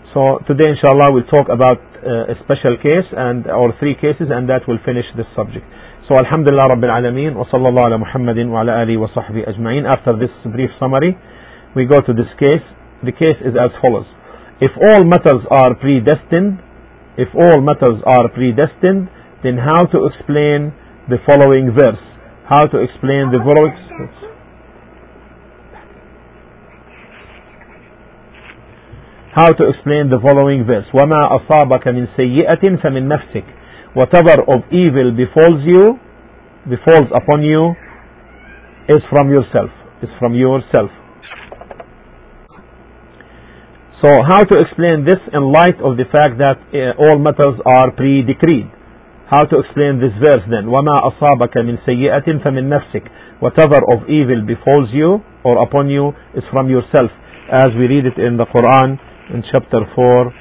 So today inshallah we'll talk about a special case or three cases, and that will finish this subject. So alhamdulillah rabbil alameen wa sallallahu ala muhammadin wa ala alihi wa sahbihi ajma'in. After this brief summary, we go to this case. The case is as follows. If all matters are predestined, then how to explain the following verse? How to explain the following verse? وَمَا أَصَابَكَ مِنْ سَيِّئَةٍ فَمِنْ نَفْسِكَ. Whatever of evil befalls upon you is from yourself. So how to explain this in light of the fact that all matters are pre-decreed? How to explain this verse then? وَمَا أَصَابَكَ مِنْ سَيِّئَةٍ فَمِنْ نَفْسِكَ. Whatever of evil befalls you or upon you is from yourself, as we read it in the Quran in chapter 4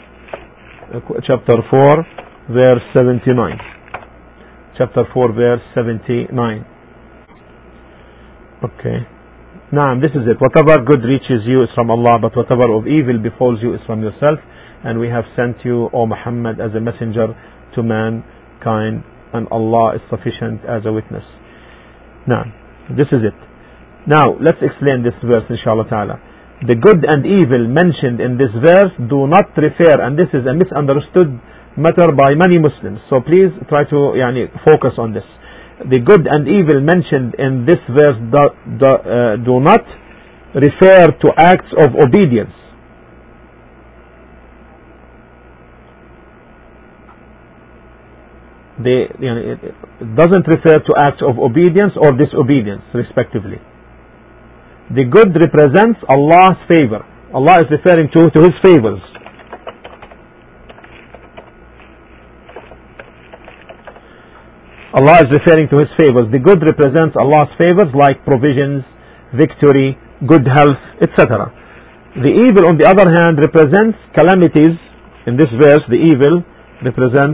verse 79. Chapter 4 verse 79. Okay. Now this is it. Whatever good reaches you is from Allah, but whatever of evil befalls you is from yourself. And we have sent you, O Muhammad, as a messenger to mankind, and Allah is sufficient as a witness. Now, this is it. Now, let's explain this verse inshallah ta'ala. The good and evil mentioned in this verse do not refer, and this is a misunderstood matter by many Muslims. So please try to focus on this. The good and evil mentioned in this verse do not refer to acts of obedience. It doesn't refer to acts of obedience or disobedience, respectively. The good represents Allah's favor. Allah is referring to His favors. Allah is referring to His favors. The good represents Allah's favors like provisions, victory, good health, etc. The evil, on the other hand, represents calamities. In this verse, the evil represents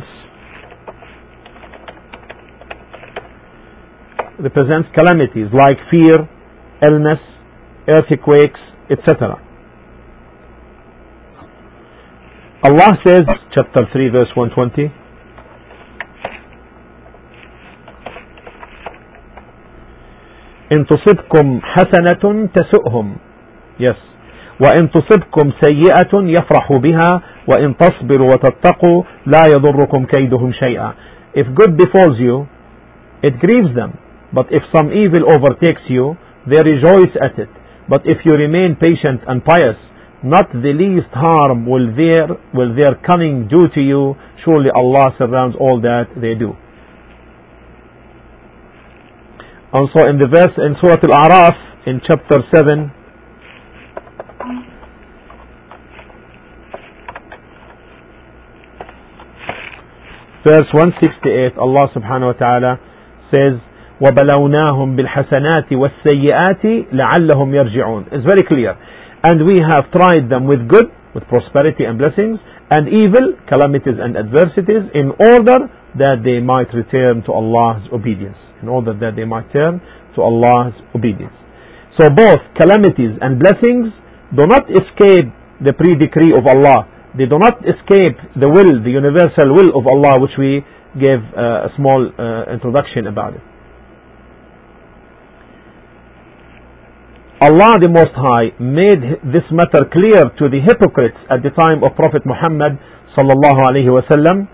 calamities like fear, illness, earthquakes, etc. Allah says, chapter 3 verse 120, إن تصبكم حسنة تسؤهم. Yes. وإن تصبكم سيئة يفرحوا بها وإن تصبروا وتتقوا لا يضركم كيدهم شيئا. If good befalls you, it grieves them. But if some evil overtakes you, they rejoice at it. But if you remain patient and pious, not the least harm will their cunning do to you. Surely Allah surrounds all that they do. Also in the verse in Surah Al-A'raf in chapter 7 verse 168, Allah subhanahu wa ta'ala says, وَبَلَوْنَاهُمْ بِالْحَسَنَاتِ وَالسَّيِّئَاتِ لَعَلَّهُمْ يَرْجِعُونَ. It's very clear. And we have tried them with good, with prosperity and blessings, and evil, calamities and adversities, in order that they might return to Allah's obedience. So both calamities and blessings do not escape the pre-decree of Allah. They do not escape the will, the universal will of Allah, which we gave a small introduction about it. Allah the Most High made this matter clear to the hypocrites at the time of Prophet Muhammad sallallahu alaihi wasallam,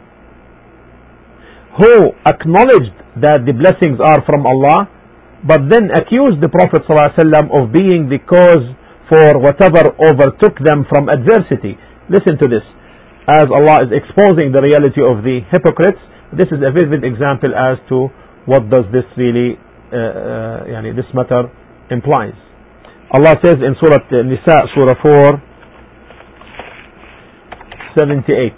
who acknowledged that the blessings are from Allah, but then accused the Prophet ﷺ of being the cause for whatever overtook them from adversity. Listen to this. As Allah is exposing the reality of the hypocrites, this is a vivid example as to what does this really, this matter implies. Allah says in Surah Nisa, Surah 4, 78,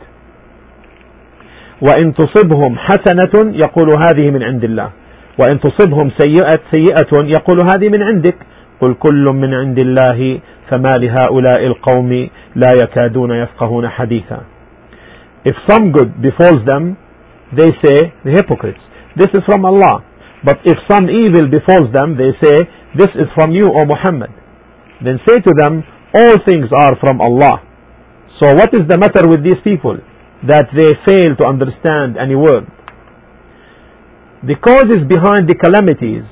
وإن تصبهم حسنة يقول هذه من عند الله وإن تصبهم سيئة يقول هذه من عندك قل كل من عند الله فما لهؤلاء القوم لا يكادون يفقهون حديثا. If some good befalls them, they say, the hypocrites, this is from Allah. But if some evil befalls them, they say, this is from you, O Muhammad. Then say to them, all things are from Allah. So what is the matter with these people? That they fail to understand any word. The causes behind the calamities,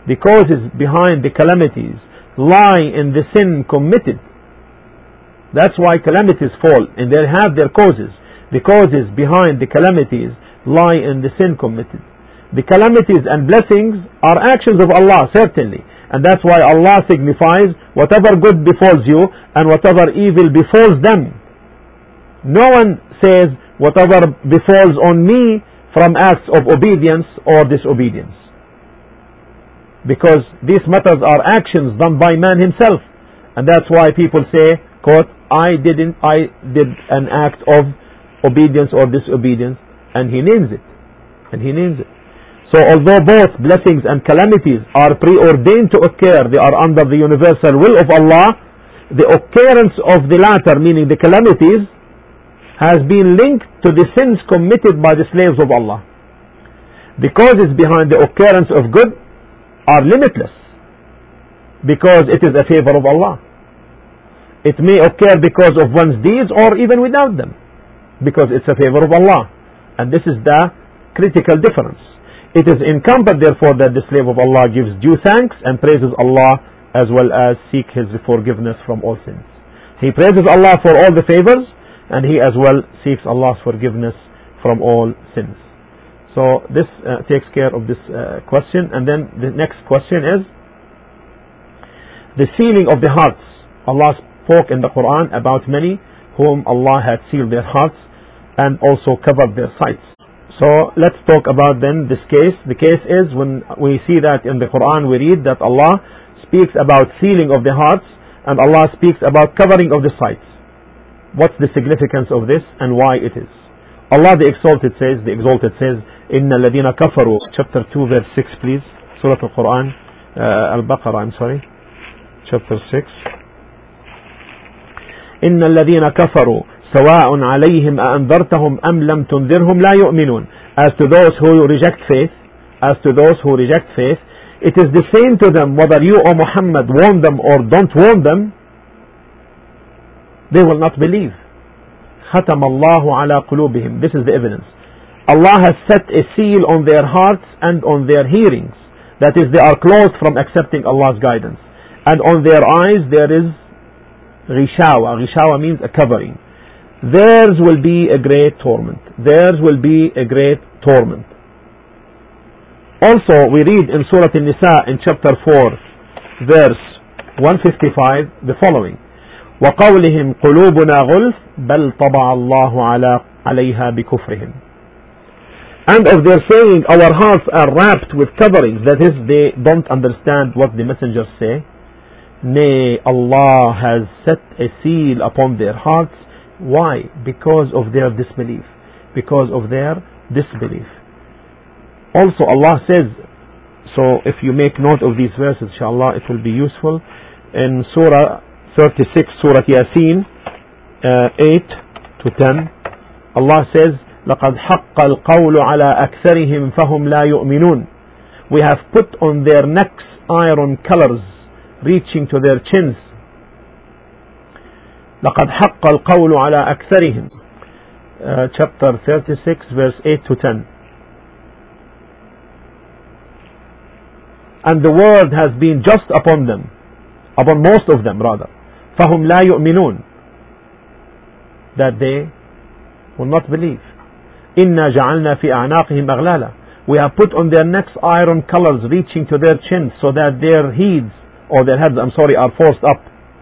lie in the sin committed. That's why calamities fall, and they have their causes. The causes behind the calamities lie in the sin committed. The calamities and blessings are actions of Allah, certainly. And that's why Allah signifies whatever good befalls you and whatever evil befalls them. No one says whatever befalls on me from acts of obedience or disobedience. Because these matters are actions done by man himself. And that's why people say, quote, I did an act of obedience or disobedience, and he names it. So although both blessings and calamities are preordained to occur, they are under the universal will of Allah, the occurrence of the latter, meaning the calamities, has been linked to the sins committed by the slaves of Allah. The causes behind the occurrence of good are limitless, because it is a favor of Allah. It may occur because of one's deeds or even without them, because it's a favor of Allah. And this is the critical difference. It is incumbent therefore that the slave of Allah gives due thanks and praises Allah, as well as seek His forgiveness from all sins. He praises Allah for all the favors, and he as well seeks Allah's forgiveness from all sins. So this takes care of this question. And then the next question is the sealing of the hearts. Allah spoke in the Quran about many whom Allah had sealed their hearts and also covered their sights. So let's talk about then this case. The case is when we see that in the Quran we read that Allah speaks about sealing of the hearts and Allah speaks about covering of the sights. What's the significance of this and why it is? Allah the Exalted says, إِنَّ الَّذِينَ كَفَرُوا, chapter 2 verse 6 please, Surah Al-Quran, Al-Baqarah, chapter 6. إِنَّ الَّذِينَ كَفَرُوا سواء عليهم أأنذرتهم أم لم تنذرهم لا يؤمنون. As to those who reject faith, it is the same to them whether you, O Muhammad, warn them or don't warn them, they will not believe. ختم الله على قلوبهم. This is the evidence. Allah has set a seal on their hearts and on their hearings. That is, they are closed from accepting Allah's guidance. And on their eyes there is ghishawa. Ghishawa means a covering. Theirs will be a great torment. Also, we read in Surah An-Nisa in chapter 4, verse 155, the following: وَقَوْلِهِمْ قُلُوبُنَا غُلْفٌ بَلْ طَبَعَ اللَّهُ عَلَيْهَا بِكُفْرِهِمْ. And of their saying, our hearts are wrapped with coverings, that is, they don't understand what the messengers say. Nay, Allah has set a seal upon their hearts. Why? Because of their disbelief. Also Allah says, so if you make note of these verses, inshallah, it will be useful. In Surah 36, Surah Yasin, 8 to 10, Allah says, لَقَدْ حَقَّ الْقَوْلُ عَلَىٰ أَكْثَرِهِمْ فَهُمْ لَا يُؤْمِنُونَ. We have put on their necks iron colors reaching to their chins. لَقَدْ حَقَّ الْقَوْلُ عَلَىٰ أَكْثَرِهِمْ, chapter 36, verse 8 to 10. And the word has been just upon them, upon most of them rather. فَهُمْ لَا يُؤْمِنُونَ, that they will not believe. إِنَّا جَعَلْنَا فِي أَعْنَاقِهِمْ أَغْلَالًا. We have put on their necks iron collars reaching to their chins, so that their heads are forced up.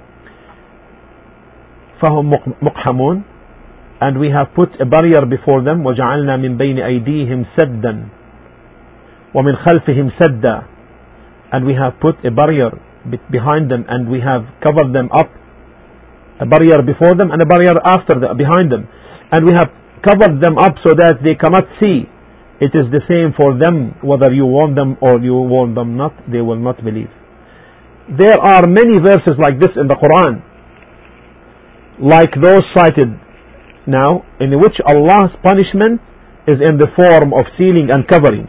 فَهُمْ مُقْحَمُونَ. And we have put a barrier before them. وَجَعَلْنَا مِنْ بَيْنِ أَيْدِيهِمْ سَدًّا وَمِنْ خَلْفِهِمْ سَدًّا. And we have put a barrier behind them, and we have covered them up. A barrier before them and a barrier behind them. And we have covered them up so that they cannot see. It is the same for them, whether you warn them or you warn them not, they will not believe. There are many verses like this in the Quran, like those cited now, in which Allah's punishment is in the form of sealing and covering.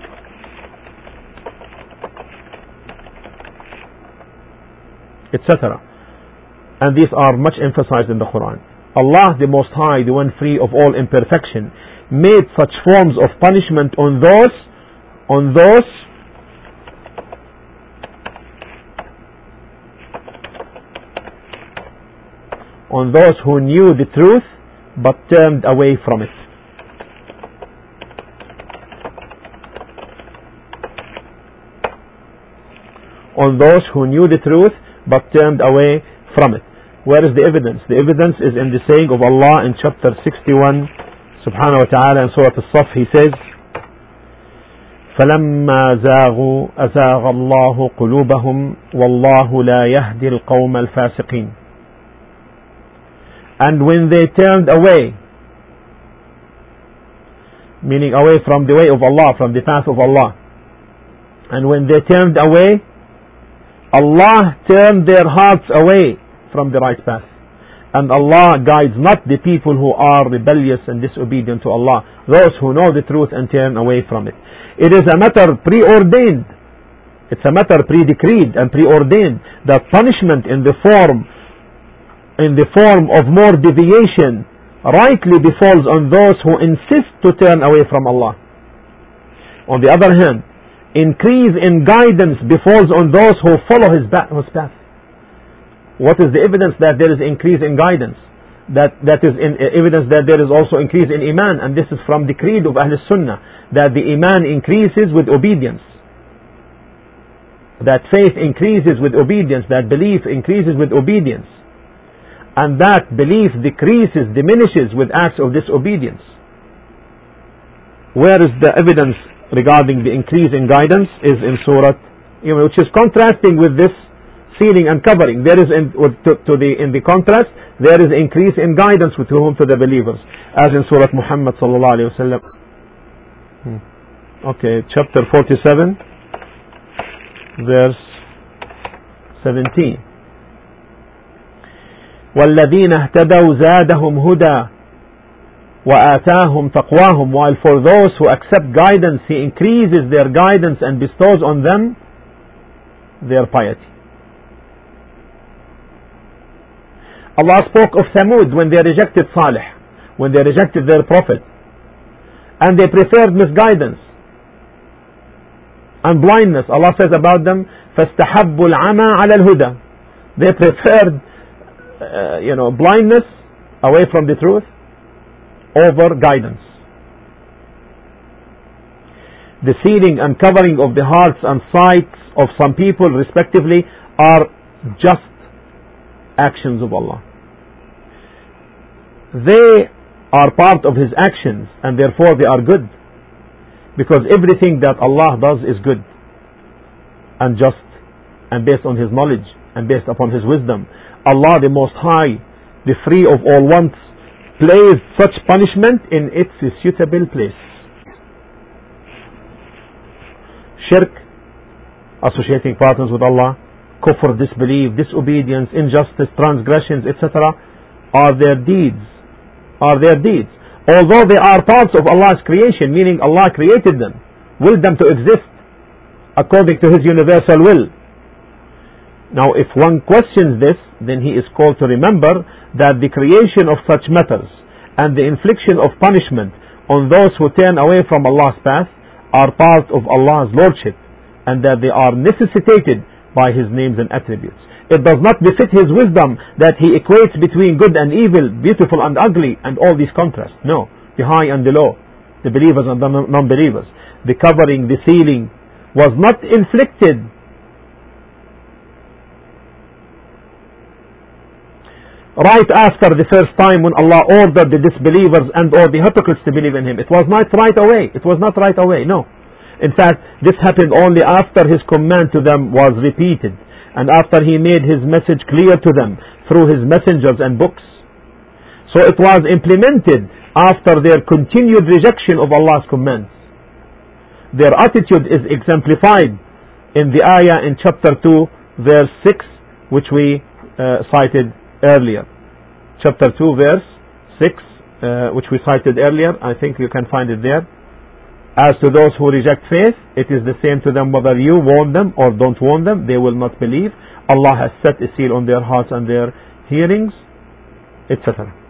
Etc. And these are much emphasized in the Quran. Allah the Most High, the one free of all imperfection, made such forms of punishment on those who knew the truth but turned away from it. On those who knew the truth but turned away from it. Where is the evidence? The evidence is in the saying of Allah in chapter 61 subhanahu wa ta'ala in Surah As-Saff. He says, فَلَمَّا زَاغُوا أَزَاغَ اللَّهُ قُلُوبَهُمْ وَاللَّهُ لَا يَهْدِي الْقَوْمَ الْفَاسِقِينَ. And when they turned away, meaning away from the way of Allah, from the path of Allah, and when they turned away, Allah turned their hearts away from the right path. And Allah guides not the people who are rebellious and disobedient to Allah, those who know the truth and turn away from it. It is a matter preordained. It's a matter predecreed and preordained that punishment in the form of more deviation rightly befalls on those who insist to turn away from Allah. On the other hand, increase in guidance befalls on those who follow his path. What is the evidence that there is increase in guidance? That is evidence that there is also increase in Iman, and this is from the creed of Ahl Sunnah, that the Iman increases with obedience, that faith increases with obedience, that belief increases with obedience, and that belief diminishes with acts of disobedience. Where is the evidence regarding the increase in guidance? Is in Surah, which is contrasting with this sealing and covering. There is in the contrast, there is increase in guidance to the believers, as in Surah Muhammad sallallahu alaihi wasallam. Okay, chapter 47, verse 17. وَالَّذِينَ اهْتَدَوْا زَادَهُمْ هُدًى وَآتَاهُمْ تَقْوَاهُمْ. While for those who accept guidance, He increases their guidance and bestows on them their piety. Allah spoke of Thamud when they rejected Salih, when they rejected their prophet, and they preferred misguidance and blindness. Allah says about them, فَاسْتَحَبُّوا الْعَمَى عَلَى الْهُدَى. They preferred blindness away from the truth over guidance. The sealing and covering of the hearts and sights of some people respectively are just actions of Allah. They are part of His actions, and therefore they are good, because everything that Allah does is good and just and based on His knowledge and based upon His wisdom. Allah the Most High, the free of all wants, placed such punishment in its suitable place. Shirk, associating partners with Allah, kufr, disbelief, disobedience, injustice, transgressions, etc. are their deeds. Although they are parts of Allah's creation, meaning Allah created them, willed them to exist according to His universal will. Now, if one questions this, then he is called to remember that the creation of such matters and the infliction of punishment on those who turn away from Allah's path are part of Allah's lordship, and that they are necessitated by His names and attributes. It does not befit His wisdom that He equates between good and evil, beautiful and ugly, and all these contrasts. No, the high and the low, the believers and the non-believers. The covering, the sealing was not inflicted right after the first time when Allah ordered the disbelievers and or the hypocrites to believe in Him. It was not right away. No. In fact, this happened only after His command to them was repeated, and after He made His message clear to them through His messengers and books. So it was implemented after their continued rejection of Allah's commands. Their attitude is exemplified in the ayah in chapter 2, verse 6, which we cited earlier. Chapter 2, verse 6, which we cited earlier. I think you can find it there. As to those who reject faith, it is the same to them whether you warn them or don't warn them, they will not believe. Allah has set a seal on their hearts and their hearings, etc.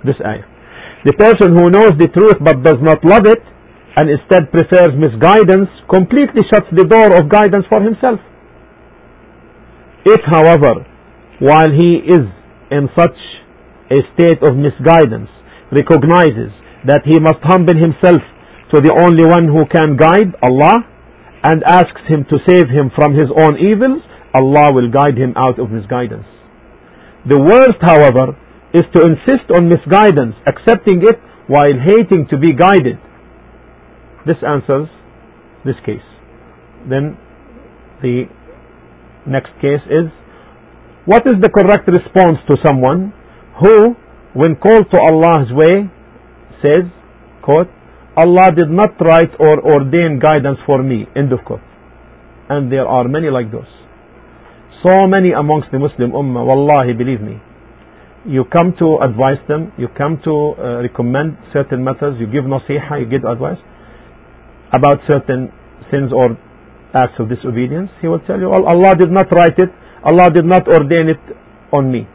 This ayah. The person who knows the truth but does not love it and instead prefers misguidance completely shuts the door of guidance for himself. If, however, while he is in such a state of misguidance, recognizes that he must humble himself to the only one who can guide, Allah, and asks him to save him from his own evils, Allah will guide him out of misguidance. The worst, however, is to insist on misguidance, accepting it while hating to be guided. This answers this case. Then the next case is, what is the correct response to someone who, when called to Allah's way, says, quote, Allah did not write or ordain guidance for me, end of quote. And there are many like those. So many amongst the Muslim Ummah, wallahi, believe me. You come to advise them, you come to recommend certain matters, you give nasiha, you give advice about certain sins or acts of disobedience. He will tell you, well, Allah did not write it, Allah did not ordain it on me.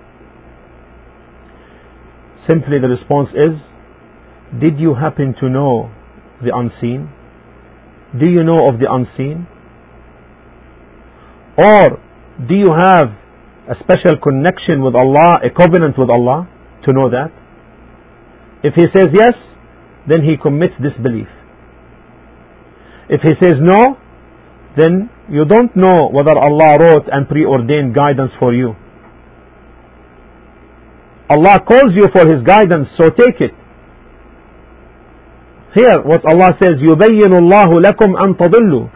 Simply the response is, did you happen to know the unseen? Do you know of the unseen? Or do you have a special connection with Allah, a covenant with Allah, to know that? If he says yes, then he commits disbelief. If he says no, then you don't know whether Allah wrote and preordained guidance for you. Allah calls you for His guidance, so take it. Here, what Allah says, يُبَيِّنُ اللَّهُ لَكُمْ أَن تَضِلُّوا.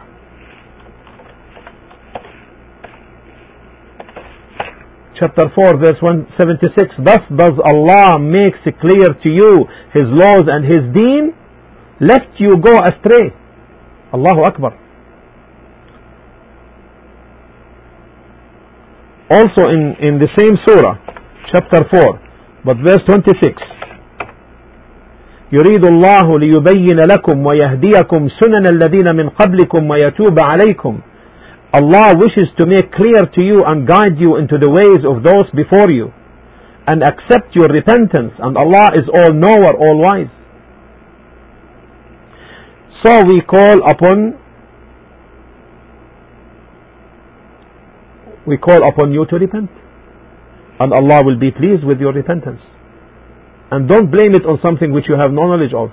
Chapter 4, verse 176. Thus does Allah makes clear to you His laws and His deen, lest you go astray. Allahu Akbar. Also in the same surah, chapter 4, but verse 26. يريد الله ليبين لكم ويهديكم سنن الذين من قبلكم ويتوب عليكم. Allah wishes to make clear to you and guide you into the ways of those before you and accept your repentance, and Allah is all knower, all wise. So we call upon you to repent, and Allah will be pleased with your repentance. And don't blame it on something which you have no knowledge of.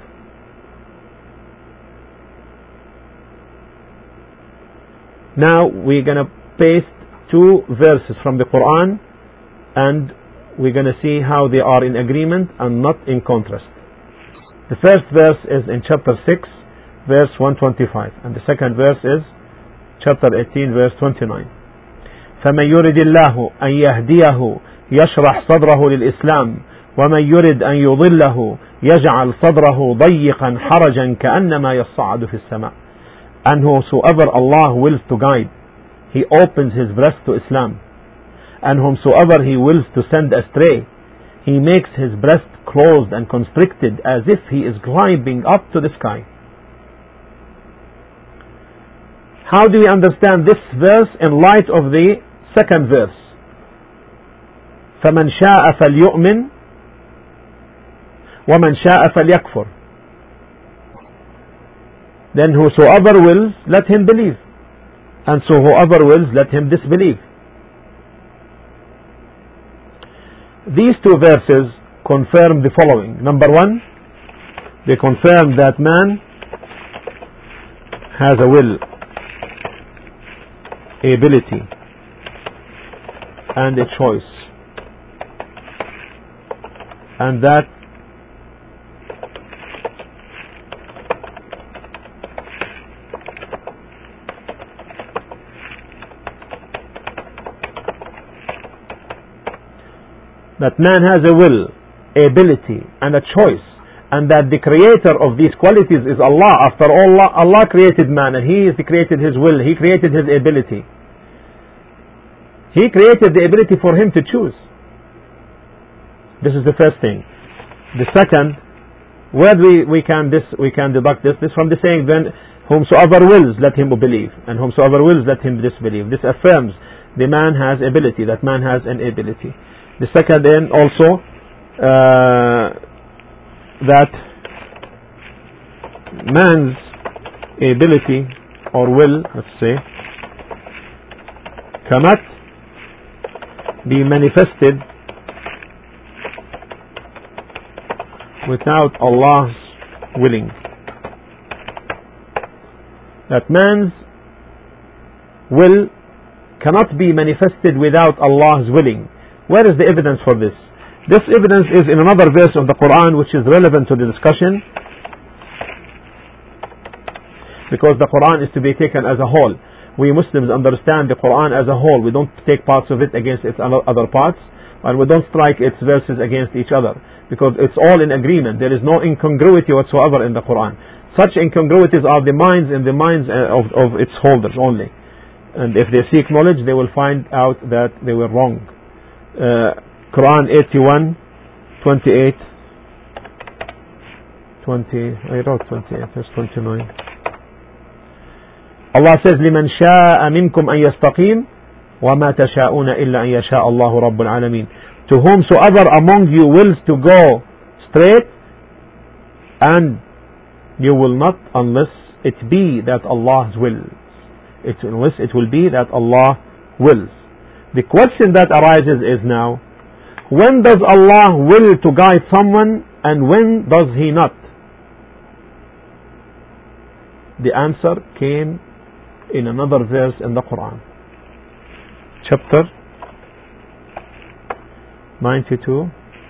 Now we're going to paste two verses from the Quran, and we're going to see how they are in agreement and not in contrast. The first verse is in chapter 6, verse 125, and the second verse is chapter 18, verse 29. فَمَنْ يُرِدِ اللَّهُ أَنْ يَهْدِيَهُ يَشْرَحْ صَدْرَهُ لِلْإِسْلَامِ وَمَنْ يُرِدْ أَنْ يُضِلَّهُ يَجْعَلْ صَدْرَهُ ضَيِّقًا حَرَجًا كَأَنَّمَا يَصَّعَّدُ فِي السَّمَاءِ. And whomsoever Allah wills to guide, He opens his breast to Islam. And whomsoever He wills to send astray, He makes his breast closed and constricted as if he is climbing up to the sky. How do we understand this verse in light of the second verse? فَمَنْ شَاءَ فَلْيُؤْمِنْ وَمَنْ شَاءَ فَلْيَكْفُرْ. Then whosoever wills, let him believe, and so whoever wills, let him disbelieve. These two verses confirm the following. Number one, they confirm that man has a will, ability, and a choice, and that man has a will, ability, and a choice, and that the creator of these qualities is Allah. After all, Allah created man, and He created his will, He created his ability. He created the ability for him to choose. This is the first thing. The second, where we can deduct this from the saying, then whomsoever wills, let him believe, and whomsoever wills, let him disbelieve. This affirms the man has ability, that man has an ability. The second, then also that man's ability or will, let's say, cannot be manifested without Allah's willing. That man's will cannot be manifested without Allah's willing. Where is the evidence for this? This evidence is in another verse of the Quran which is relevant to the discussion, because the Quran is to be taken as a whole. We Muslims understand the Quran as a whole. We don't take parts of it against its other parts, and we don't strike its verses against each other, because it's all in agreement. There is no incongruity whatsoever in the Quran. Such incongruities are in the minds of its holders only. And if they seek knowledge, they will find out that they were wrong. Quran 81, 28, 20, I wrote 28, that's 29. Allah says, لِمَنْ شَاءَ مِنْكُمْ أَنْ يَسْتَقِيمُ وَمَا تَشَاءُونَ إِلَّا أَنْ يَشَاءَ اللَّهُ رَبُّ الْعَالَمِينَ. To whomsoever among you wills to go straight, and you will not unless it be that Allah wills. Unless it will be that Allah wills. The question that arises is now, when does Allah will to guide someone and when does He not? The answer came in another verse in the Quran. Chapter 92.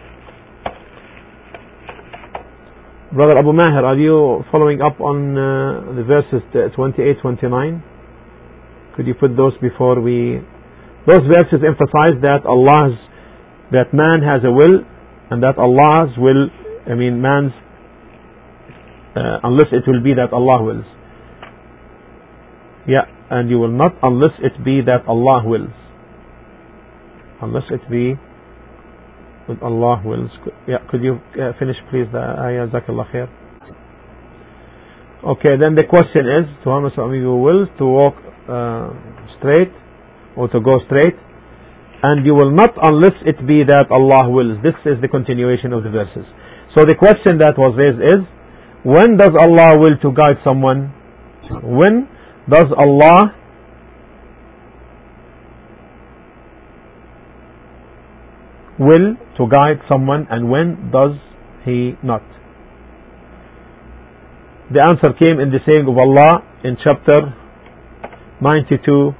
Brother Abu Mahir, are you following up on the verses 28, 29? Could you put those before we... Those verses emphasize that that man has a will, and that Allah's will, man's, unless it will be that Allah wills. Yeah, and you will not unless it be that Allah wills. Unless it be that Allah wills. Yeah, could you finish please the ayah? Jazakallah khair. Okay, then the question is, to how much of you wills to walk straight, or to go straight, and you will not unless it be that Allah wills. This is the continuation of the verses. So the question that was raised is, when does Allah will to guide someone? When does Allah will to guide someone, and when does He not? The answer came in the saying of Allah in chapter 92,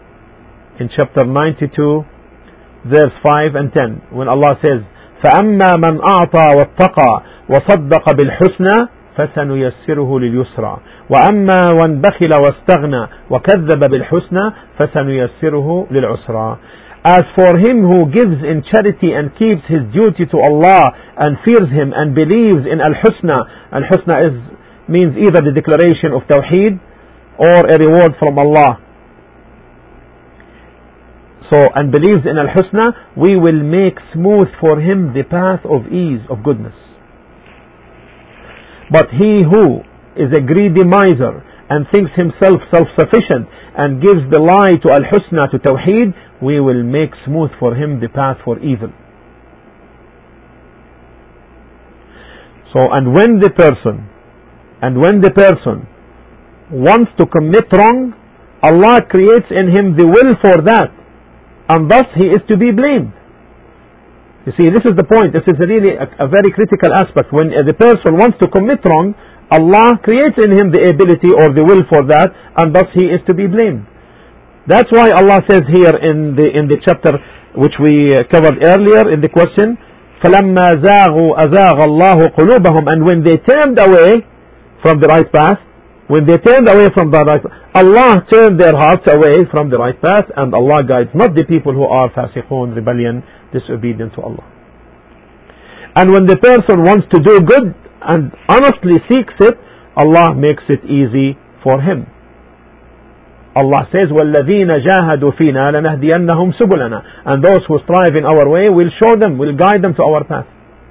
verse 5 and 10, when Allah says, فَأَمَّا مَنْ أَعْطَى وَاتَّقَى وَصَدَّقَ بِالْحُسْنَى فَسَنُيَسِّرُهُ لِلْيُسْرَى وَأَمَّا مَنْ بَخِلَ وَاسْتَغْنَى وَكَذَّبَ بِالْحُسْنَى فَسَنُيَسِّرُهُ لِلْعُسْرَى. As for him who gives in charity and keeps his duty to Allah and fears Him and believes in Al-Husna. Al-Husna means either the declaration of Tawheed or a reward from Allah. So, and believes in Al-Husna, we will make smooth for him the path of ease, of goodness. But he who is a greedy miser and thinks himself self-sufficient and gives the lie to Al-Husna, to Tawheed, we will make smooth for him the path for evil. So, and when the person wants to commit wrong, Allah creates in him the will for that, and thus he is to be blamed. You see, this is the point. This is really a very critical aspect. When the person wants to commit wrong, Allah creates in him the ability or the will for that, and thus he is to be blamed. That's why Allah says here in the chapter which we covered earlier in the question, فَلَمَّا زَاغُوا أَزَاغَ اللَّهُ قُلُوبَهُم. And when they turned away from the right path, Allah turned their hearts away from the right path, and Allah guides not the people who are fasiqun, rebellion, disobedient to Allah. And when the person wants to do good and honestly seeks it, Allah makes it easy for him. Allah says, وَالَّذِينَ جَاهَدُوا فِينَا لَنَهْدِيَنَّهُمْ سُبُلَنَا. And those who strive in our way, will show them, will guide them to our path.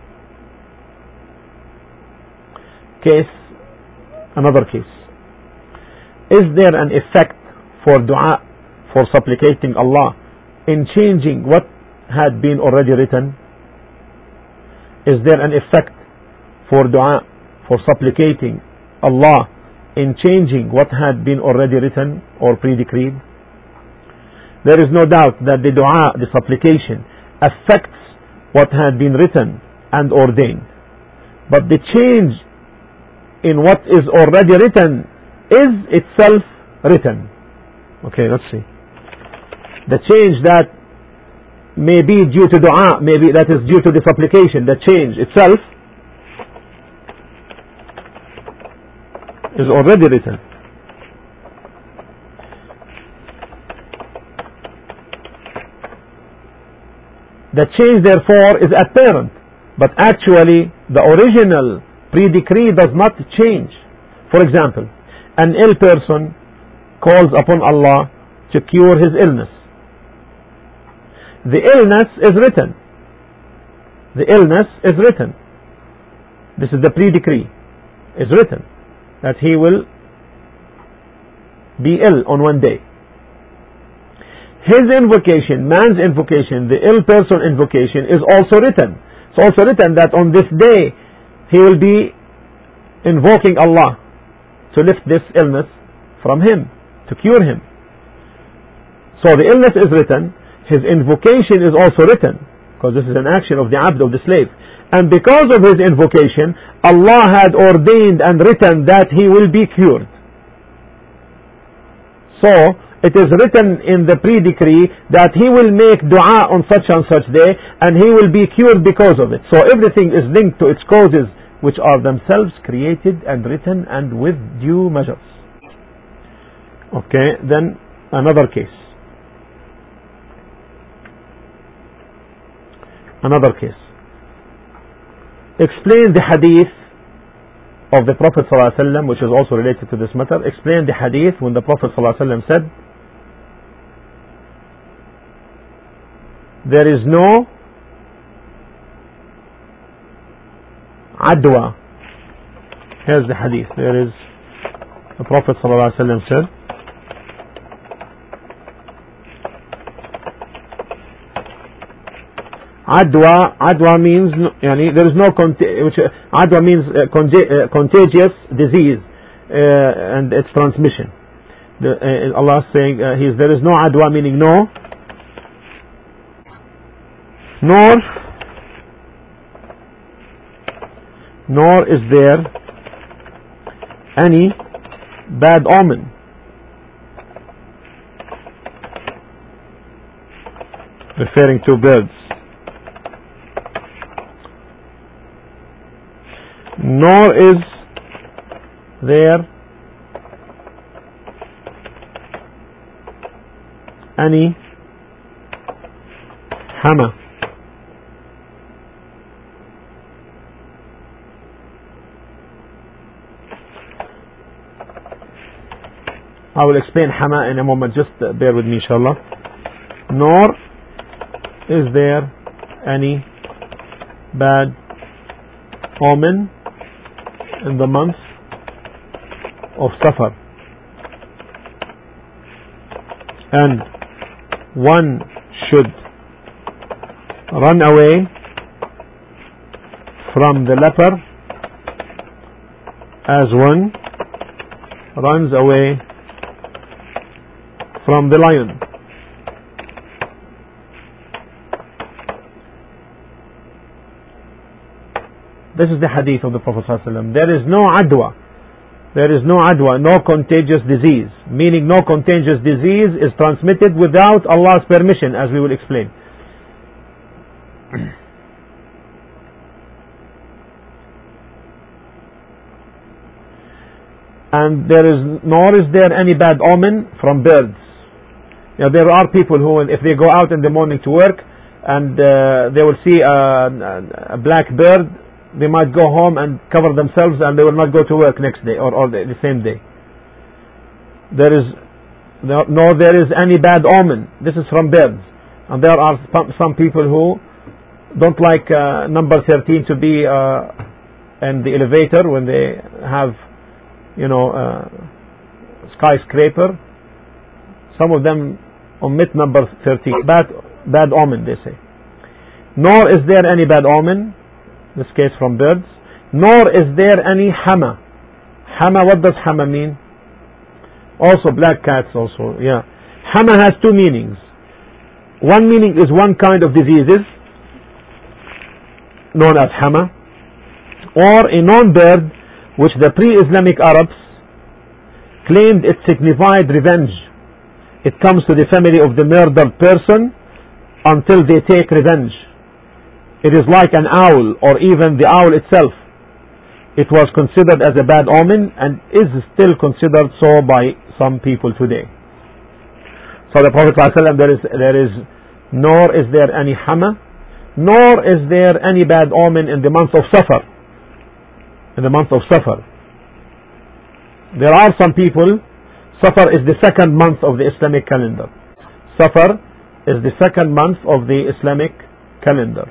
Another case. Is there an effect for dua, for supplicating Allah, in changing what had been already written? Is there an effect for dua, for supplicating Allah in changing what had been already written or pre-decreed? There is no doubt that the dua, the supplication, affects what had been written and ordained. But the change in what is already written is itself written. Okay, let's see. The change that may be due to dua, maybe that is due to the supplication, the change itself is already written. The change therefore is apparent, but actually the original pre-decree does not change. For example, an ill person calls upon Allah to cure his illness. The illness is written. The illness is written. This is the pre-decree. Is written that he will be ill on one day. His invocation, man's invocation, the ill person invocation is also written. It's also written that on this day he will be invoking Allah to lift this illness from him, to cure him. So the illness is written, his invocation is also written, because this is an action of the abd, of the slave. And because of his invocation, Allah had ordained and written that he will be cured. So, it is written in the pre-decree that he will make dua on such and such day, and he will be cured because of it. So everything is linked to its causes, which are themselves created and written and with due measures. Okay, then another case. Another case. Explain the hadith of the Prophet ﷺ, which is also related to this matter. Explain the hadith when the Prophet ﷺ said, there is no adwa. Here's the hadith. There is, the Prophet ﷺ said, adwa means, there is no adwa means contagious disease and its transmission. Allah is saying there is no adwa, meaning no, nor is there any bad omen. Referring to birds. Nor is there any hama. I will explain hama in a moment, just bear with me inshallah. Nor is there any bad omen in the month of Safar, and one should run away from the leper as one runs away from the lion. This is the hadith of the Prophet ﷺ. There is no adwa. There is no adwa, no contagious disease. Meaning no contagious disease is transmitted without Allah's permission, as we will explain. And nor is there any bad omen from birds. There are people who, if they go out in the morning to work and they will see a black bird, they might go home and cover themselves and they will not go to work next day or the same day. Nor there is any bad omen. This is from birds. And there are some people who don't like number 13 to be in the elevator when they have skyscraper. Some of them omit number 13. Bad omen, they say. Nor is there any bad omen. this case from birds. Nor is there any hama. Hama, what does hama mean? Also black cats also, yeah. Hama has two meanings. One meaning is one kind of diseases known as hama, or a known bird which the pre-Islamic Arabs claimed it signified revenge. It comes to the family of the murdered person until they take revenge. It is like an owl, or even the owl itself. It was considered as a bad omen and is still considered so by some people today. So the Prophet ﷺ, nor is there any hama, nor is there any bad omen in the month of Safar. In the month of Safar. There are some people, Safar is the second month of the Islamic calendar. Safar is the second month of the Islamic calendar.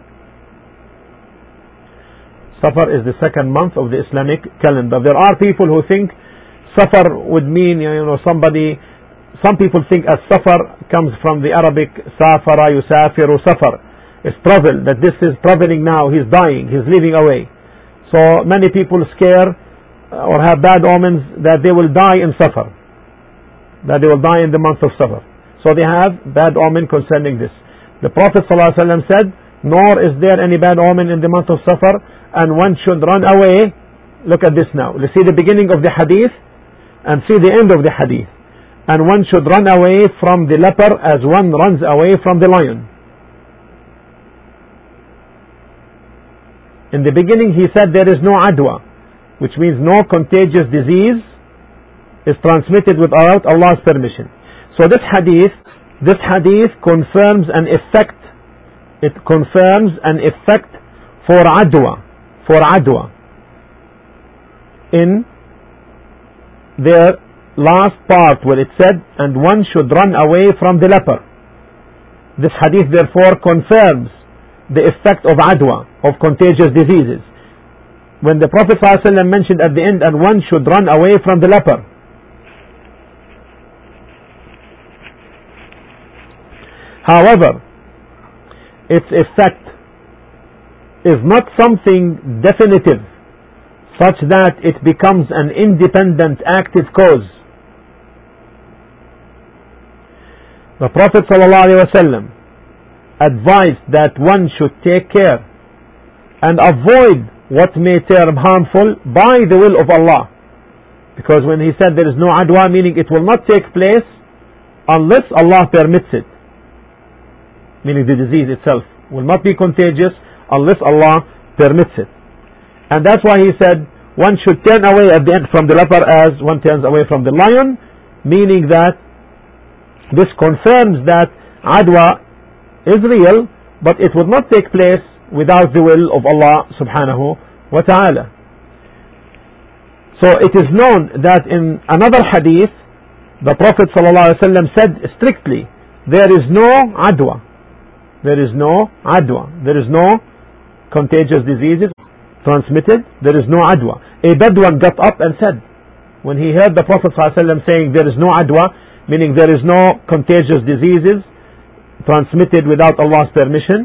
Safar is the second month of the Islamic calendar. There are people who think Safar would mean, some people think as Safar comes from the Arabic Safara, Yusafiru, Safar. It's travel, that this is traveling now, he's dying, he's leaving away. So many people scare or have bad omens that they will die in Safar, that they will die in the month of Safar. So they have bad omen concerning this. The Prophet ﷺ said, nor is there any bad omen in the month of Safar, and one should run away. Look at this now. Let's see the beginning of the hadith and see the end of the hadith. And one should run away from the leper as one runs away from the lion. In the beginning he said there is no adwa, which means no contagious disease is transmitted without Allah's permission. So this hadith confirms an effect. It confirms an effect for adwa. In their last part where it said, and one should run away from the leper. This hadith therefore confirms the effect of adwa, of contagious diseases. When the Prophet ﷺ mentioned at the end, and one should run away from the leper. However, its effect is not something definitive, such that it becomes an independent active cause. The Prophet ﷺ advised that one should take care and avoid what may term harmful by the will of Allah. Because when he said there is no adwa, meaning it will not take place unless Allah permits it. Meaning the disease itself will not be contagious unless Allah permits it. And that's why he said one should turn away at the end from the leper as one turns away from the lion, meaning that this confirms that adwa is real, but it would not take place without the will of Allah subhanahu wa ta'ala. So it is known that in another hadith the Prophet sallallahu alaihi wasallam said strictly, there is no adwa, there is no contagious diseases transmitted, there is no adwa. A Bedouin got up and said, when he heard the Prophet ﷺ saying there is no adwa, meaning there is no contagious diseases transmitted without Allah's permission,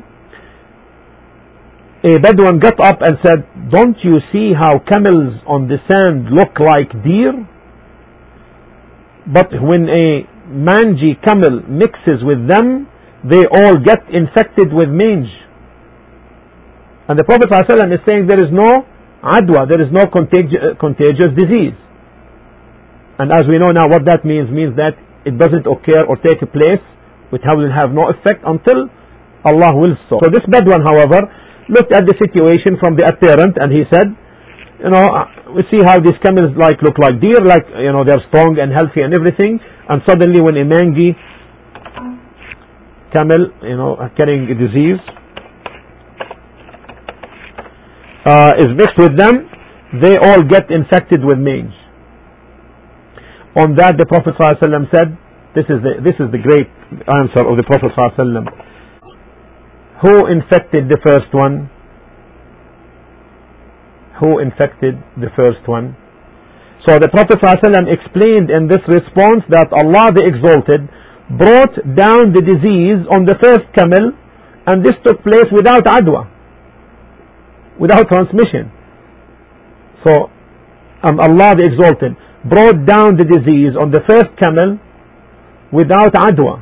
a Bedouin got up and said, don't you see how camels on the sand look like deer? But when a mangy camel mixes with them, they all get infected with mange. And the Prophet ﷺ is saying there is no adwa, there is no contagious disease. And as we know now what that means that it doesn't occur or take place, which will have no effect until Allah wills so. So this Bedouin, however, looked at the situation from the apparent and he said, we see how these camels look like deer, they're strong and healthy and everything, and suddenly when a mangy camel, carrying a disease, is mixed with them, they all get infected with mange. On that the Prophet ﷺ said, this is the great answer of the Prophet ﷺ. Who infected the first one? Who infected the first one? So the Prophet ﷺ explained in this response that Allah the Exalted brought down the disease on the first camel, and this took place without adwa. without transmission. So, Allah the Exalted brought down the disease on the first camel without adwa.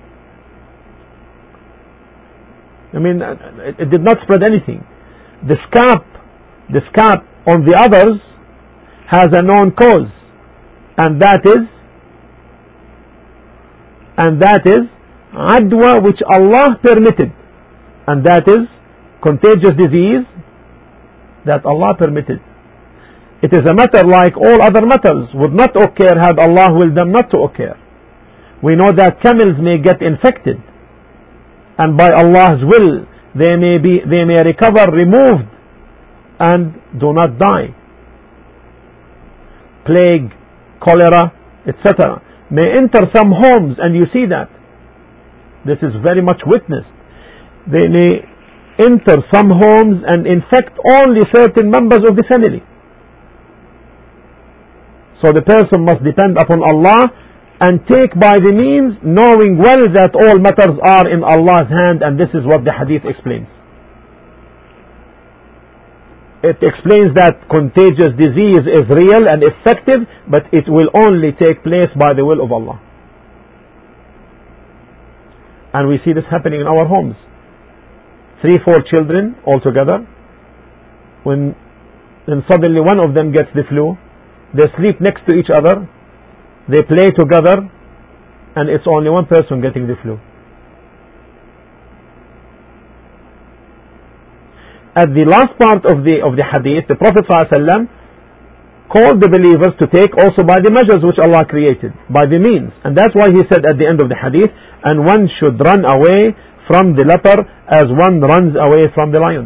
I mean, it did not spread anything. The scab on the others has a known cause, and that is adwa, which Allah permitted, and that is contagious disease that Allah permitted. It is a matter like all other matters, would not occur had Allah willed them not to occur. We know that camels may get infected, and by Allah's will they may recover, removed, and do not die. Plague, cholera, etc. may enter some homes, and you see that. This is very much witnessed. They may enter some homes and infect only certain members of the family. So the person must depend upon Allah and take by the means, knowing well that all matters are in Allah's hand, and this is what the hadith explains. It explains that contagious disease is real and effective, but it will only take place by the will of Allah. And we see this happening in our homes. 3-4 children all together. When suddenly one of them gets the flu, they sleep next to each other, they play together, and it's only one person getting the flu. At the last part of the hadith, the Prophet ﷺ called the believers to take also by the measures which Allah created, by the means. And that's why he said at the end of the hadith, and one should run away from the leper as one runs away from the lion.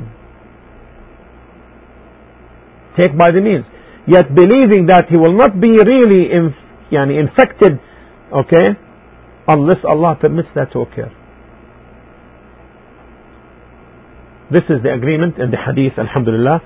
Take by the means. Yet believing that he will not be really infected, okay, unless Allah permits that to occur. This is the agreement in the hadith, alhamdulillah.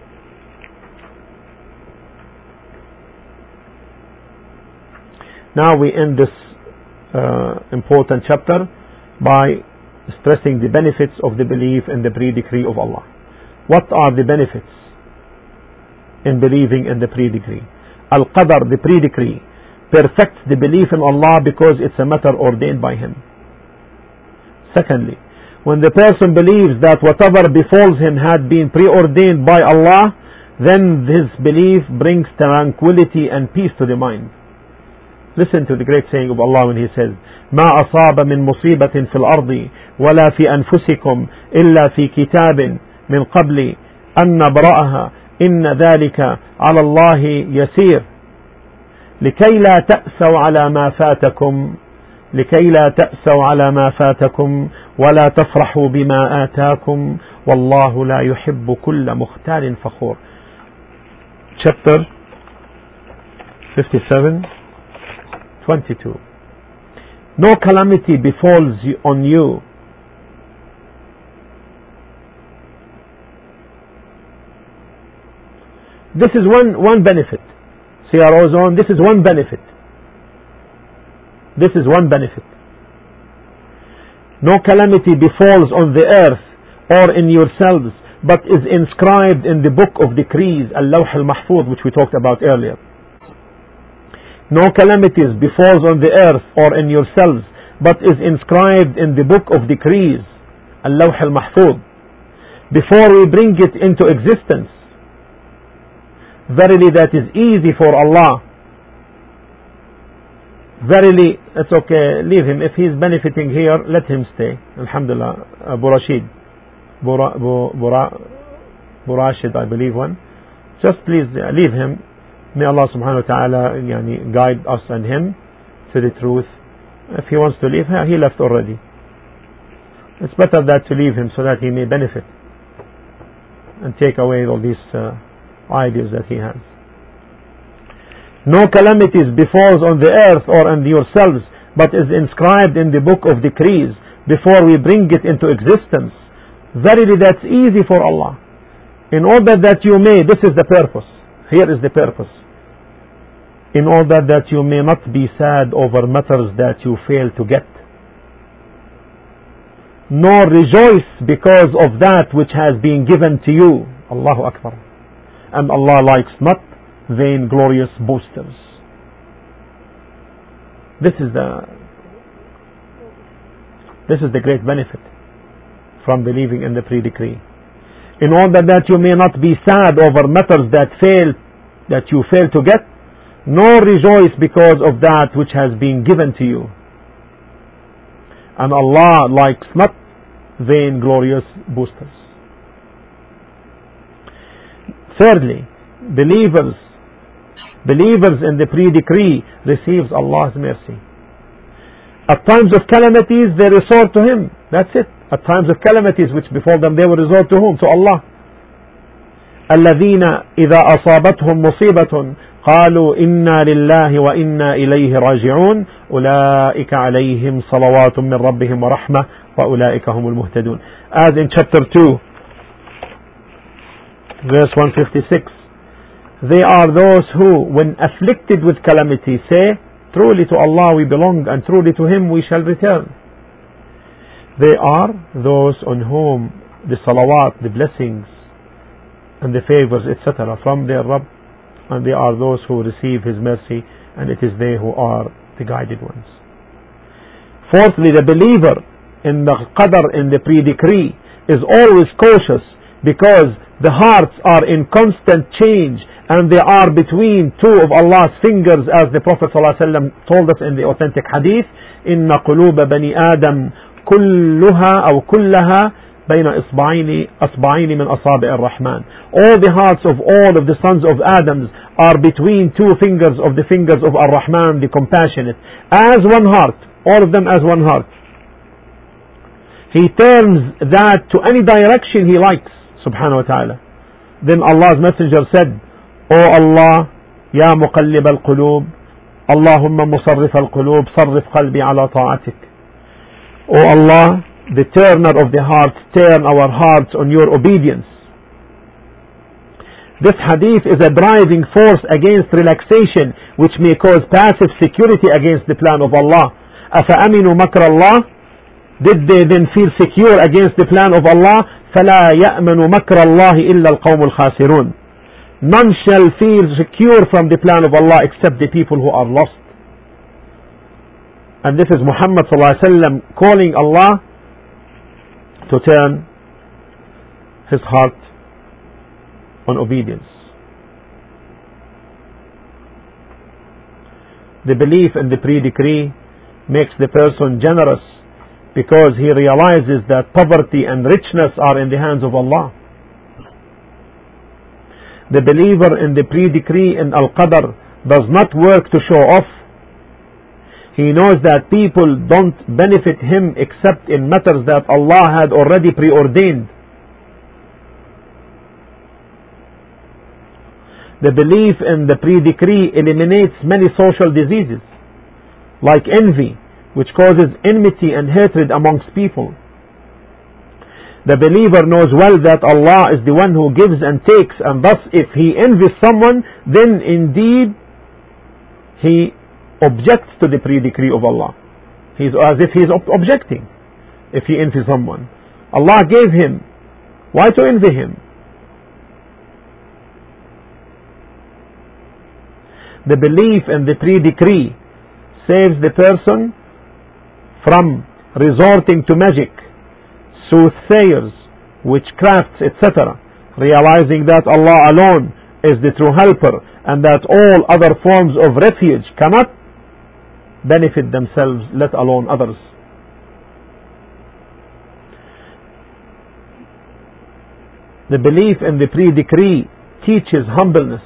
Now we end this important chapter by stressing the benefits of the belief in the pre-decree of Allah. What are the benefits in believing in the pre-decree? Al-Qadr, the pre-decree, perfects the belief in Allah because it's a matter ordained by Him. Secondly, when the person believes that whatever befalls him had been preordained by Allah, then his belief brings tranquility and peace to the mind. Listen to the great saying of Allah when He says, ما أصاب من مصيبة في الأرض ولا في أنفسكم إلا في كتاب من قبل أن نبرأها إن ذلك على الله يسير لكي لا تأسوا على ما فاتكم ولا تفرحوا بما آتاكم والله لا يحب كل مختال فخور. Chapter 57:22. No calamity befalls on you This is one benefit. CRO zone, this is one benefit. This is one benefit. No calamity befalls on the earth or in yourselves, but is inscribed in the book of decrees, Al-Lawh al-Mahfuz, which we talked about earlier. No calamities befalls on the earth or in yourselves, but is inscribed in the book of decrees, Al-Lawh al-Mahfuz, before we bring it into existence. Verily that is easy for Allah. Verily, it's okay, leave him. If he's benefiting here, let him stay. Alhamdulillah. Abu Rashid. Burashid, I believe one. Just please leave him. May Allah subhanahu wa ta'ala guide us and him to the truth. If he wants to leave, he left already. It's better that to leave him so that he may benefit and take away all these ideas that he has. No calamities befalls on the earth or on yourselves, but is inscribed in the book of decrees before we bring it into existence. Verily that's easy for Allah. In order that you may, this is the purpose. Here is the purpose. In order that you may not be sad over matters that you fail to get, nor rejoice because of that which has been given to you. Allahu Akbar. And Allah likes not vainglorious boasters. This is the great benefit from believing in the pre-decree. In order that you may not be sad over matters that you fail to get, nor rejoice because of that which has been given to you. And Allah likes not vainglorious boasters. Thirdly, believers in the pre-decree receives Allah's mercy. At times of calamities they resort to Him. That's it. At times of calamities which befall them, they will resort to whom? To Allah. الذين إذا أصابتهم مصيبة قالوا إنا لله وإنا إليه راجعون أولئك عليهم صلوات من ربهم ورحمة وأولئك هم المهتدون. As in chapter 2 verse 156, they are those who, when afflicted with calamity, say, truly to Allah we belong and truly to Him we shall return. They are those on whom the salawat, the blessings and the favors, etc. from their Rabb, and they are those who receive His mercy, and it is they who are the guided ones. Fourthly, the believer in the qadr, in the pre-decree, is always cautious, because the hearts are in constant change and they are between two of Allah's fingers, as the Prophet ﷺ told us in the authentic hadith, إن قلوب بني آدم كلها أو كلها بين أصبعين من أصابع الرحمن. All the hearts of all of the sons of Adam are between two fingers of the fingers of Ar-Rahman, the compassionate, as one heart, all of them as one heart. He turns that to any direction He likes, subhanahu wa ta'ala. Then Allah's messenger said, O Allah, Ya muqallib al-qulub, Allahumma musarrif al-qulub, sarrif qalbi ala ta'atik. O Allah, the turner of the hearts, turn our hearts on your obedience. This hadith is a driving force against relaxation, which may cause passive security against the plan of Allah. أَفَأَمِنُوا مَكْرَ اللَّهِ? Did they then feel secure against the plan of Allah? فَلَا يَأْمَنُ مَكْرَ اللَّهِ إِلَّا الْقَوْمُ الْخَاسِرُونَ. None shall feel secure from the plan of Allah except the people who are lost. And this is Muhammad ﷺ calling Allah to turn his heart on obedience. The belief in the pre-decree makes the person generous, because he realizes that poverty and richness are in the hands of Allah. The believer in the pre-decree in Al-Qadr does not work to show off. He knows that people don't benefit him except in matters that Allah had already preordained. The belief in the pre-decree eliminates many social diseases, like envy, which causes enmity and hatred amongst people. The believer knows well that Allah is the one who gives and takes, and thus if he envies someone, then indeed he objects to the pre-decree of Allah. He's as if he is objecting if he envies someone. Allah gave him. Why to envy him? The belief in the pre-decree saves the person from resorting to magic, soothsayers, witchcrafts, etc., realizing that Allah alone is the true helper, and that all other forms of refuge cannot benefit themselves, let alone others. The belief in the pre-decree teaches humbleness.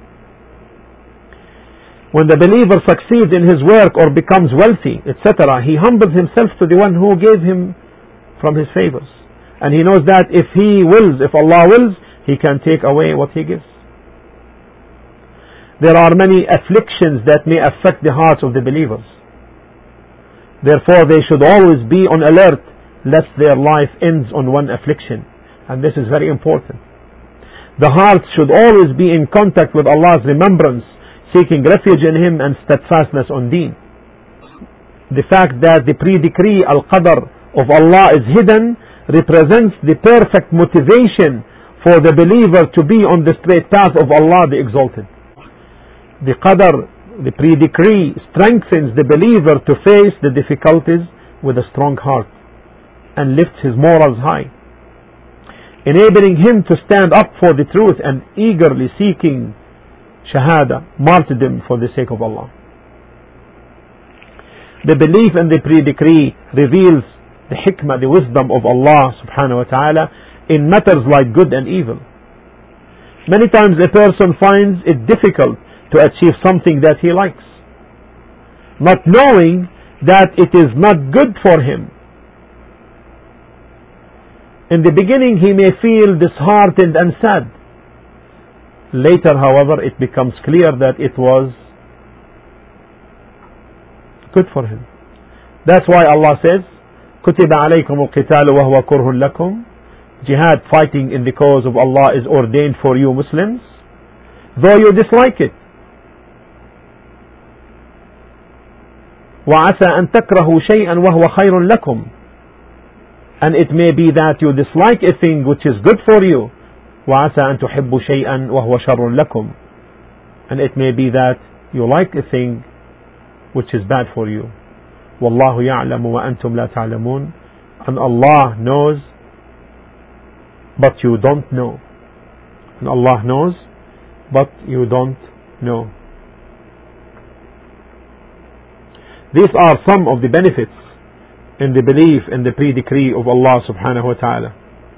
When the believer succeeds in his work or becomes wealthy, etc., he humbles himself to the one who gave him from his favors. And he knows that if he wills, if Allah wills, He can take away what He gives. There are many afflictions that may affect the hearts of the believers. Therefore, they should always be on alert lest their life ends on one affliction. And this is very important. The heart should always be in contact with Allah's remembrance, seeking refuge in Him and steadfastness on deen. The fact that the pre-decree, Al-Qadr, of Allah is hidden represents the perfect motivation for the believer to be on the straight path of Allah the Exalted. The qadr, the pre-decree, strengthens the believer to face the difficulties with a strong heart and lifts his morals high, enabling him to stand up for the truth and eagerly seeking shahada, martyrdom for the sake of Allah. The belief in the pre-decree reveals the hikmah, the wisdom of Allah subhanahu wa ta'ala in matters like good and evil. Many times a person finds it difficult to achieve something that he likes, not knowing that it is not good for him. In the beginning he may feel disheartened and sad. Later, however, it becomes clear that it was good for him. That's why Allah says, كُتِبَ عَلَيْكُمُ الْقِتَالُ وَهُوَ كُرْهٌ لَكُمْ. Jihad, fighting in the cause of Allah, is ordained for you Muslims, though you dislike it. وَعَسَى أَن تَكْرَهُوا شَيْئًا وَهُوَ خَيْرٌ لَكُمْ. And it may be that you dislike a thing which is good for you. وَعَسَى أَن تُحِبُّوا شَيْئًا وَهُوَ شَرٌ لَكُمْ. And it may be that you like a thing which is bad for you. وَاللَّهُ يَعْلَمُ وَأَنْتُمْ لَا تَعْلَمُونَ. And Allah knows, but you don't know. And Allah knows, but you don't know. These are some of the benefits in the belief in the pre-decree of Allah subhanahu wa ta'ala.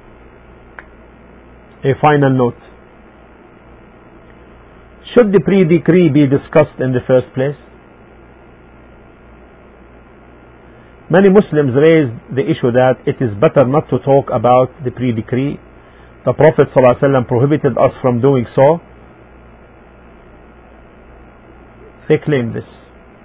A final note. Should the pre-decree be discussed in the first place? Many Muslims raise the issue that it is better not to talk about the pre-decree. The Prophet ﷺ prohibited us from doing so. They claim this.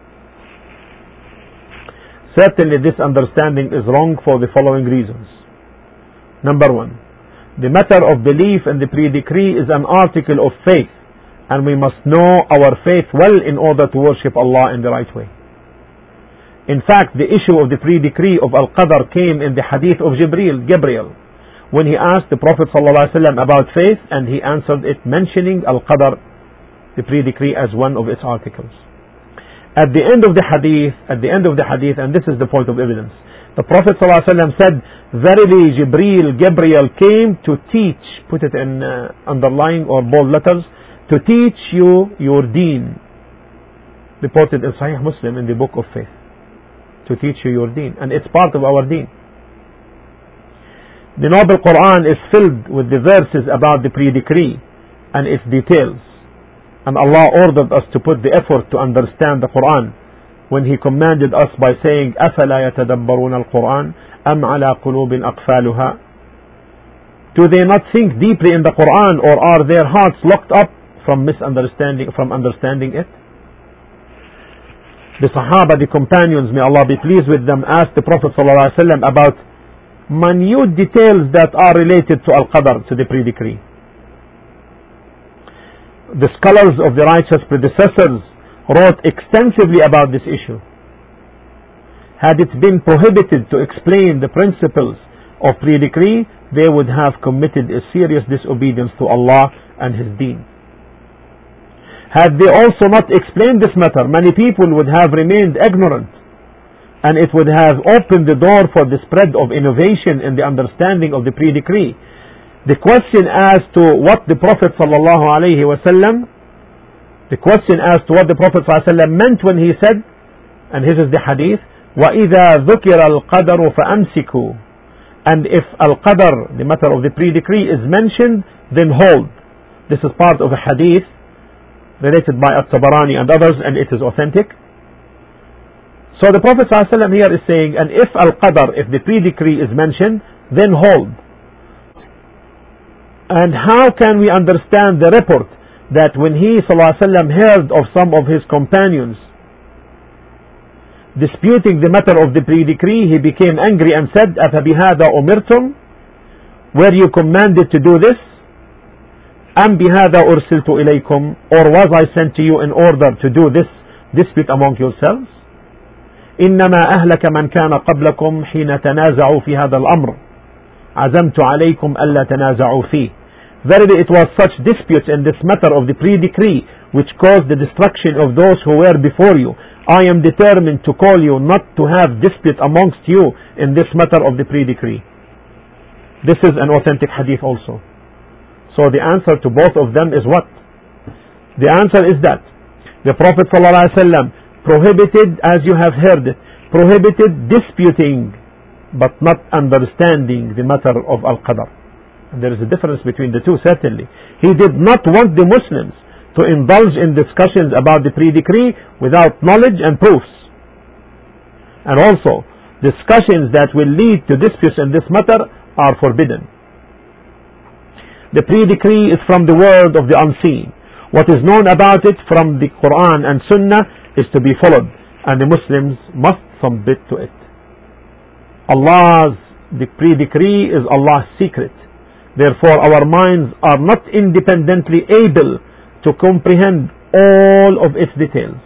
Certainly this understanding is wrong for the following reasons. Number one, the matter of belief in the pre-decree is an article of faith, and we must know our faith well in order to worship Allah in the right way. In fact, the issue of the pre-decree of Al-Qadr came in the hadith of Gabriel, when he asked the Prophet ﷺ about faith, and he answered it mentioning Al-Qadr, the pre-decree, as one of its articles. At the end of the hadith, and this is the point of evidence, the Prophet ﷺ said, verily Gabriel came to teach, put it in underlying or bold letters, to teach you your deen. Reported in Sahih Muslim in the book of faith. To teach you your deen, and it's part of our deen. The Noble Quran is filled with the verses about the pre-decree and its details, and Allah ordered us to put the effort to understand the Quran when He commanded us by saying, أَفَلَا يَتَدَبَّرُونَ الْقُرْآنَ أَمْ عَلَى قُلُوبٍ أَقْفَالُهَا. Do they not think deeply in the Quran, or are their hearts locked up from understanding it? The Sahaba, the companions, may Allah be pleased with them, asked the Prophet ﷺ about minute details that are related to Al-Qadr, to the pre-decree. The scholars of the righteous predecessors wrote extensively about this issue. Had it been prohibited to explain the principles of pre-decree, they would have committed a serious disobedience to Allah and His deen. Had they also not explained this matter, many people would have remained ignorant, and it would have opened the door for the spread of innovation in the understanding of the pre-decree. The question as to what the Prophet ﷺ meant when he said, and this is the hadith, وَإِذَا ذُكِرَ الْقَدَرُ فَأَمْسِكُوا. And if Al-Qadr, the matter of the pre-decree, is mentioned, then hold. This is part of a hadith related by At-Tabarani and others, and it is authentic. So the Prophet ﷺ here is saying, and if Al-Qadr, if the pre-decree is mentioned, then hold. And how can we understand the report that when he ﷺ heard of some of his companions disputing the matter of the pre-decree, he became angry and said, أَفَبِهَذَا أُمِرْتُمْ? Were you commanded to do this? أَمْ بِهَذَا أُرْسِلْتُ إِلَيْكُمْ? Or was I sent to you in order to do this dispute among yourselves? إِنَّمَا أَهْلَكَ مَنْ كَانَ قَبْلَكُمْ حِينَ تَنَازَعُوا فِي هَذَا الْأَمْرِ عَزَمْتُ عَلَيْكُمْ أَلَّا تَنَازَعُوا فِيهِ. Verily it was such disputes in this matter of the pre-decree which caused the destruction of those who were before you. I am determined to call you not to have dispute amongst you in this matter of the pre-decree. This is an authentic hadith also. So the answer to both of them is what? The answer is that the Prophet ﷺ prohibited, as you have heard it, prohibited disputing but not understanding the matter of Al-Qadr. And there is a difference between the two, certainly. He did not want the Muslims to indulge in discussions about the pre-decree without knowledge and proofs. And also, discussions that will lead to disputes in this matter are forbidden. The pre-decree is from the world of the unseen. What is known about it from the Quran and Sunnah is to be followed, and the Muslims must submit to it. The pre-decree is Allah's secret. Therefore, our minds are not independently able to comprehend all of its details.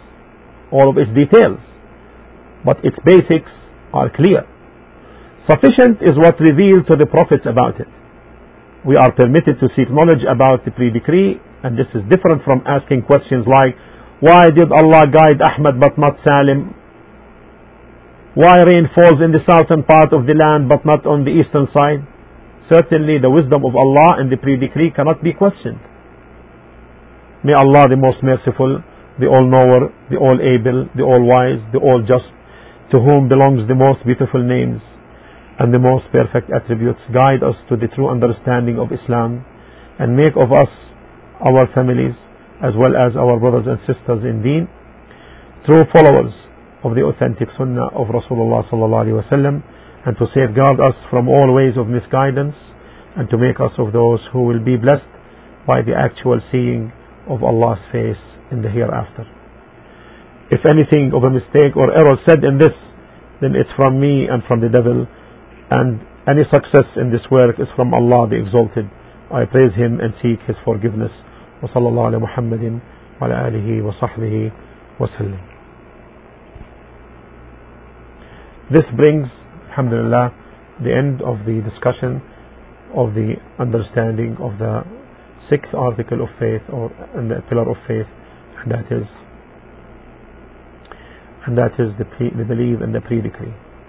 But its basics are clear. Sufficient is what revealed to the prophets about it. We are permitted to seek knowledge about the pre-decree, and this is different from asking questions like, why did Allah guide Ahmad but not Salim? Why rain falls in the southern part of the land but not on the eastern side? Certainly the wisdom of Allah and the pre-decree cannot be questioned. May Allah, the most merciful, the all-knower, the all-able, the all-wise, the all-just, to whom belongs the most beautiful names and the most perfect attributes, guide us to the true understanding of Islam and make of us, our families, as well as our brothers and sisters in Deen, true followers of the authentic Sunnah of Rasulullah sallallahu alaihi wasallam, and to safeguard us from all ways of misguidance, and to make us of those who will be blessed by the actual seeing of Allah's face in the hereafter. If anything of a mistake or error said in this, then it's from me and from the devil, and any success in this work is from Allah the Exalted. I praise Him and seek His forgiveness. Wa sallallahu ala Muhammadin wa ala alihi wa sahbihi wa sallam. This brings, alhamdulillah, the end of the discussion of the understanding of the sixth article of faith, or the pillar of faith, and that is the belief in the pre-decree.